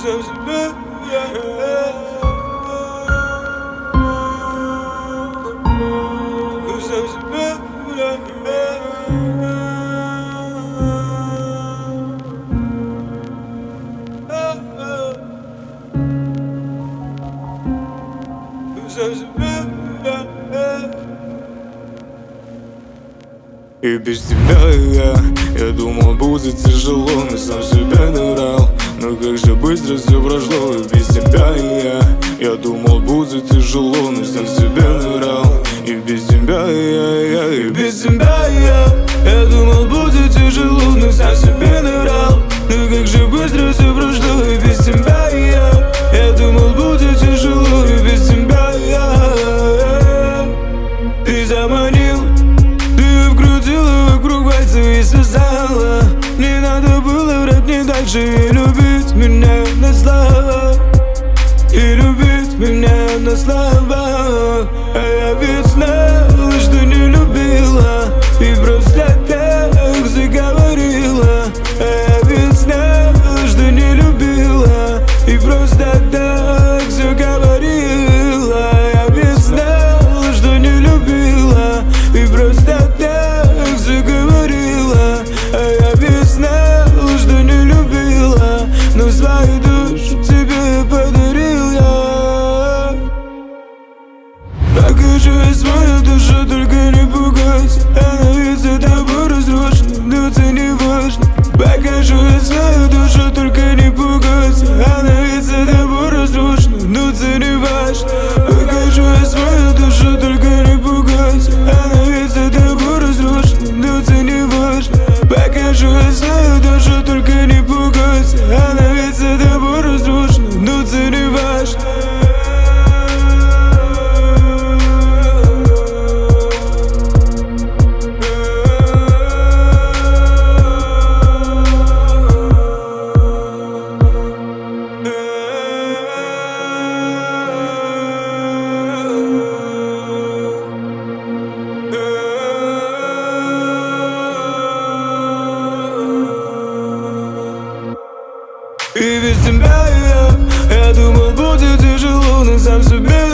И без тебя я думал, будет тяжело, но сам себя не врал. Но как же быстро все прошло. И без тебя я думал, будет тяжело, но сам себя не врал. И без тебя и без тебя я думал, будет тяжело, но сам себе не врал. Но как же быстро все прошло. И без тебя я думал, будет тяжело. И без тебя ты заманил, ты вкрутила вокруг пальцев и связала. Не надо было врать мне дальше и любить меня на слова. И любить меня на слова. А я ведь знала, что не любила, и просто так заговорила. А я ведь знала, что не любила, и просто так заговорила. Я ведь знала, что не любила, и просто так заговорила. А я ведь знала, что не любила, но свою душу тебе подарил я. Покажи свою душу, только не пугайся. Она ведь за тобой разрушена, но это не важно. Покажи свою душу, только не пугайся. Она ведь за тобой разрушена, но это не важно. Покажи свою душу, только не пугайся. Она ведь за тобой разрушена, но это не важно. Покажи свою душу, только не пугайся. Она ведь за тобой разрушена, но это не важно. И без тебя я думал, будет тяжело, но сам себе